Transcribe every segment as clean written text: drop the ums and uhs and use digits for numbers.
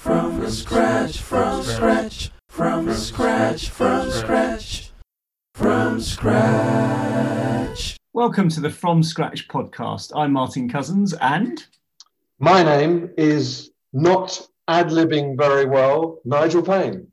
From scratch, from scratch, from scratch, from scratch, from scratch. Welcome to the From Scratch podcast. I'm Martin Cousins and... My name is not ad-libbing very well, Nigel Payne.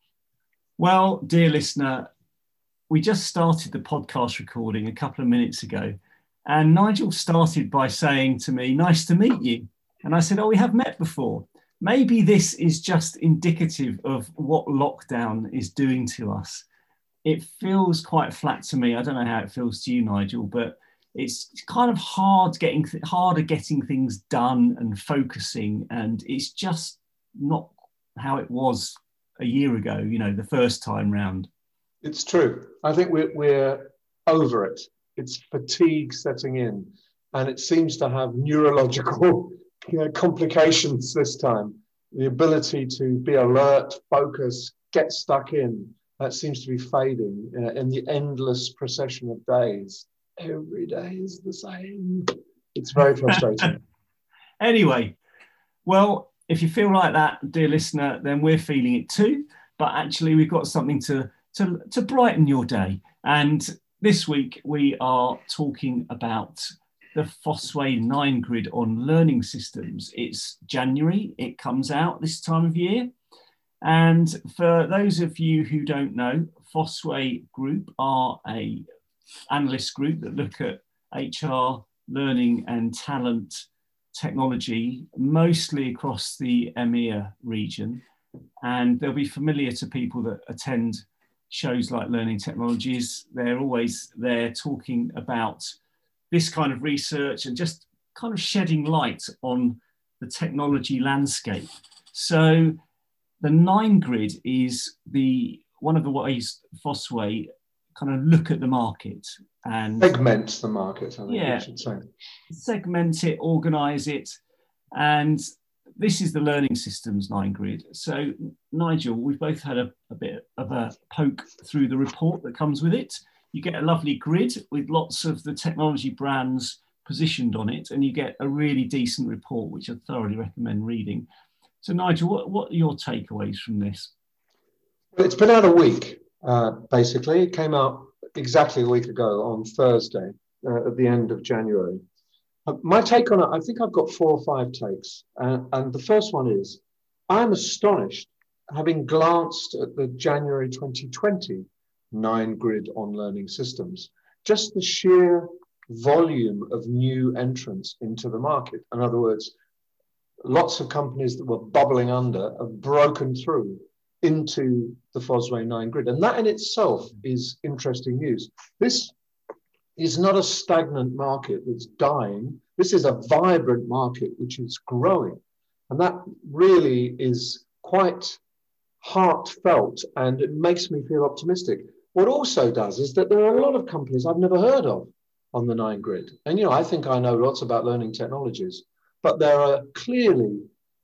Well, dear listener, we just started the podcast recording a couple of minutes ago, and Nigel started by saying to me, "Nice to meet you." And I said, "Oh, we have met before." Maybe this is just indicative of what lockdown is doing to us. It feels quite flat to me. I don't know how it feels to you, Nigel, but it's kind of harder getting things done and focusing, and it's just not how it was a year ago, the first time round. It's true. I think we're over it. It's fatigue setting in, and it seems to have neurological complications this time. The ability to be alert, focus, get stuck in, that seems to be fading in the endless procession of days. Every day is the same. It's very frustrating. Anyway, well, if you feel like that, dear listener, then we're feeling it too. But actually, we've got something to brighten your day. And this week, we are talking about the Fosway 9 Grid on learning systems. It's January. It comes out this time of year. And for those of you who don't know, Fosway Group are a analyst group that look at HR, learning and talent technology, mostly across the EMEA region. And they'll be familiar to people that attend shows like Learning Technologies. They're always there talking about this kind of research and just kind of shedding light on the technology landscape. So the 9 Grid is one of the ways Fosway kind of look at the market and segment the market, I think you should say. Segment it, organise it, and this is the Learning Systems 9 Grid. So Nigel, we've both had a bit of a poke through the report that comes with it. You get a lovely grid with lots of the technology brands positioned on it, and you get a really decent report, which I thoroughly recommend reading. So Nigel, what are your takeaways from this? Well, it's been out a week, basically. It came out exactly a week ago on Thursday, at the end of January. My take on it, I think I've got 4 or 5 takes. And the first one is, I'm astonished, having glanced at the January 2020 9 Grid on learning systems, just the sheer volume of new entrants into the market. In other words, lots of companies that were bubbling under have broken through into the Fosway 9 Grid. And that in itself is interesting news. This is not a stagnant market that's dying. This is a vibrant market which is growing. And that really is quite heartfelt, and it makes me feel optimistic. What also does is that there are a lot of companies I've never heard of on the 9 Grid. And, I think I know lots about learning technologies, but there are clearly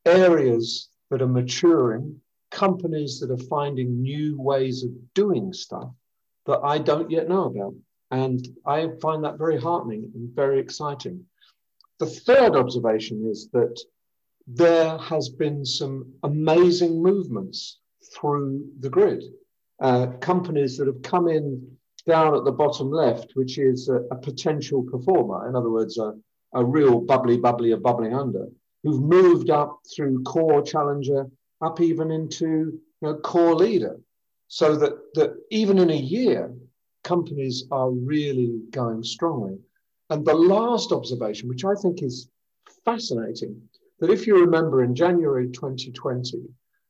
areas that are maturing, companies that are finding new ways of doing stuff that I don't yet know about. And I find that very heartening and very exciting. The third observation is that there has been some amazing movements through the grid. Companies that have come in down at the bottom left, which is a potential performer, in other words, a real bubbling under, who've moved up through core challenger, up even into core leader, so that even in a year, companies are really going strongly. And the last observation, which I think is fascinating, that if you remember in January 2020,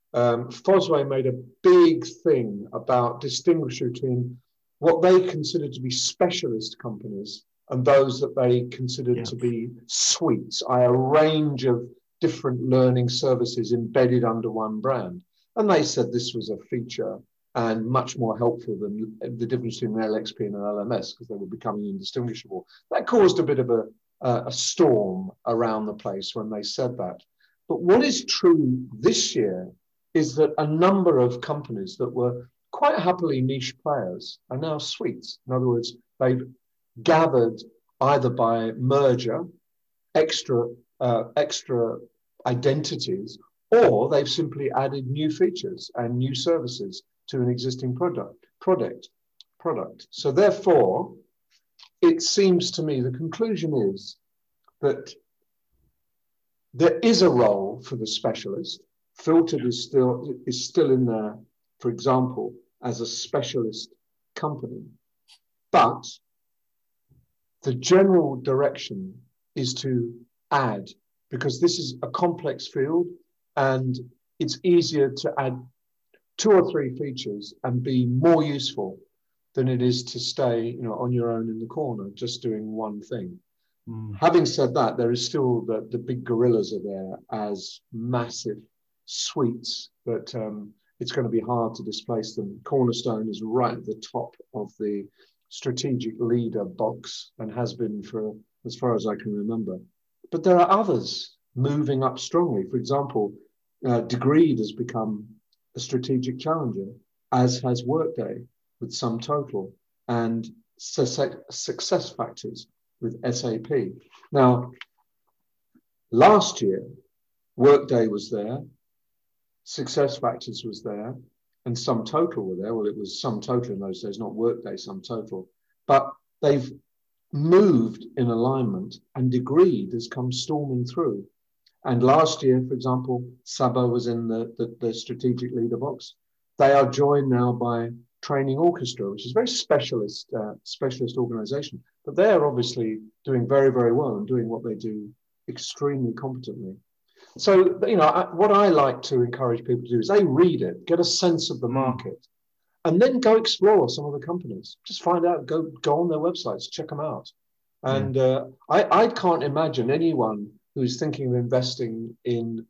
Fosway made a big thing about distinguishing between what they considered to be specialist companies and those that they considered to be suites, a range of different learning services embedded under one brand. And they said this was a feature and much more helpful than the difference between an LXP and an LMS, because they were becoming indistinguishable. That caused a bit of a storm around the place when they said that. But what is true this year is that a number of companies that were quite happily niche players are now suites. In other words, they've gathered either by merger extra identities, or they've simply added new features and new services to an existing product. So therefore, it seems to me the conclusion is that there is a role for the specialist. Filtered is still in there, for example, as a specialist company, but the general direction is to add, because this is a complex field and it's easier to add 2 or 3 features and be more useful than it is to stay, on your own in the corner, just doing one thing. Having said that, there is still the big gorillas are there as massive suites that it's going to be hard to displace them. Cornerstone is right at the top of the strategic leader box and has been for as far as I can remember. But there are others moving up strongly. For example, Degreed has become a strategic challenger, as has Workday with SumTotal and SuccessFactors with SAP. Now, last year, Workday was there, SuccessFactors was there, and SumTotal were there. Well, it was SumTotal in those days, not Workday, SumTotal. But they've moved in alignment, and Degreed has come storming through. And last year, for example, Saba was in the strategic leader box. They are joined now by Training Orchestra, which is a very specialist organization. But they're obviously doing very, very well and doing what they do extremely competently. So, what I like to encourage people to do is read it, get a sense of the market, and then go explore some of the companies. Just find out, go on their websites, check them out. And I can't imagine anyone who's thinking of investing in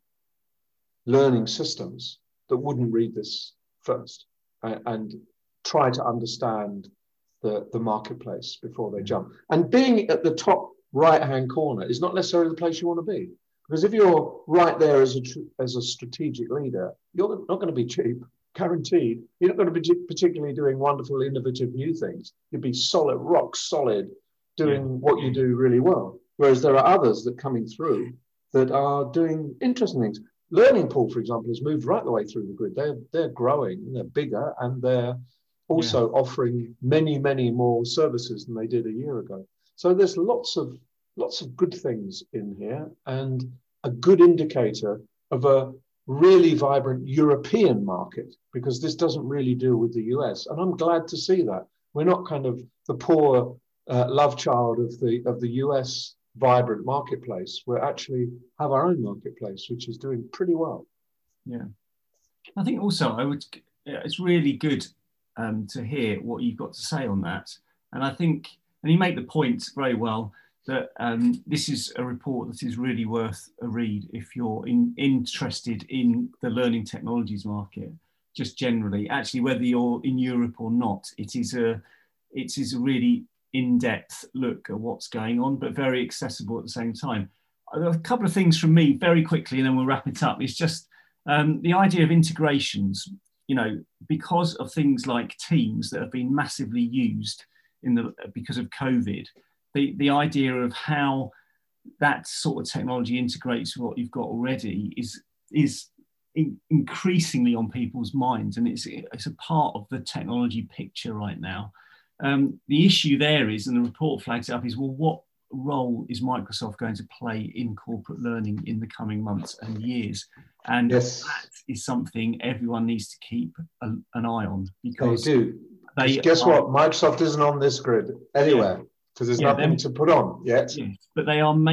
learning systems that wouldn't read this first and try to understand the marketplace before they jump. And being at the top right-hand corner is not necessarily the place you want to be. Because if you're right there as a strategic leader, you're not going to be cheap, guaranteed. You're not going to be particularly doing wonderful, innovative new things. You'll be solid, rock solid, doing what you do really well. Whereas there are others that are coming through that are doing interesting things. Learning Pool, for example, has moved right the way through the grid. They're growing, they're bigger, and they're also offering many, many more services than they did a year ago. So there's lots of good things in here, and a good indicator of a really vibrant European market, because this doesn't really deal with the US. And I'm glad to see that. We're not kind of the poor love child of the US vibrant marketplace. We actually have our own marketplace, which is doing pretty well. Yeah. I think also it's really good to hear what you've got to say on that. And I think, and you make the point very well, that this is a report that is really worth a read if you're interested in the learning technologies market, just generally. Actually, whether you're in Europe or not, it is a really in-depth look at what's going on, but very accessible at the same time. A couple of things from me very quickly, and then we'll wrap it up. It's just the idea of integrations, because of things like Teams that have been massively used because of COVID. The idea of how that sort of technology integrates with what you've got already is increasingly on people's minds, and it's a part of the technology picture right now. The issue there is, and the report flags it up, is, well, what role is Microsoft going to play in corporate learning in the coming months and years? And that is something everyone needs to keep an eye on, because they do. Guess what? Microsoft isn't on this grid anywhere. Because there's nothing to put on yet. Yes, but they are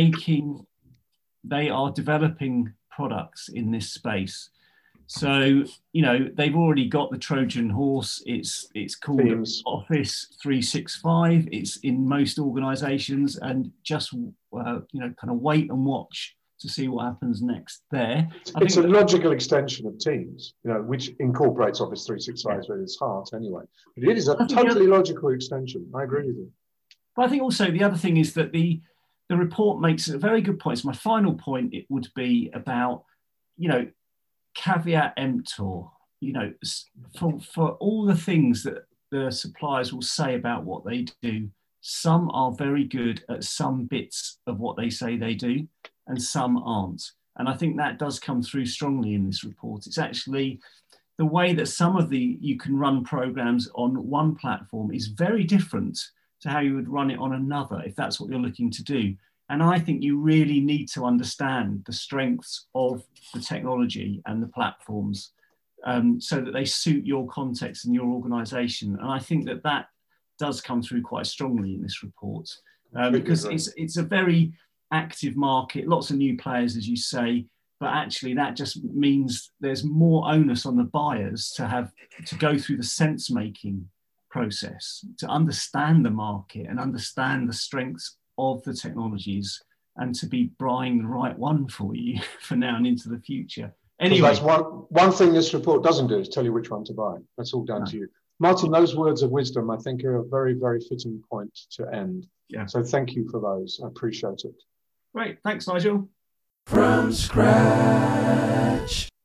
developing products in this space. So, they've already got the Trojan horse. It's called Teams. Office 365. It's in most organizations, and just, kind of wait and watch to see what happens next there. It's a logical extension of Teams, which incorporates Office 365 at its heart anyway. But it is a totally logical extension. I agree with you. But I think also the other thing is that the report makes a very good point. So my final point, it would be about, caveat emptor, for all the things that the suppliers will say about what they do, some are very good at some bits of what they say they do, and some aren't. And I think that does come through strongly in this report. It's actually the way that you can run programs on one platform is very different to how you would run it on another, if that's what you're looking to do. And I think you really need to understand the strengths of the technology and the platforms so that they suit your context and your organization. And I think that does come through quite strongly in this report because it's a very active market, lots of new players, as you say, but actually that just means there's more onus on the buyers to go through the sense-making process, to understand the market and understand the strengths of the technologies and to be buying the right one for you for now and into the future. Anyway, that's one thing this report doesn't do is tell you which one to buy. That's all down to you. Martin, those words of wisdom, I think, are a very, very fitting point to end. Yeah. So thank you for those. I appreciate it. Great. Thanks, Nigel. From scratch.